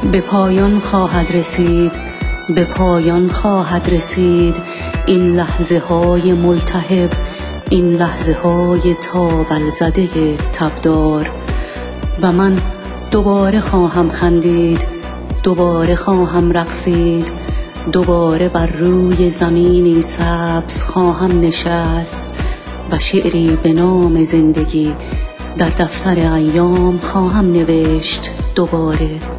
به پایان خواهد رسید، به پایان خواهد رسید این لحظه های ملتهب، این لحظه های تاول زده تبدار. و من دوباره خواهم خندید، دوباره خواهم رقصید، دوباره بر روی زمینی سبز خواهم نشست و شعری به نام زندگی در دفتر ایام خواهم نوشت دوباره.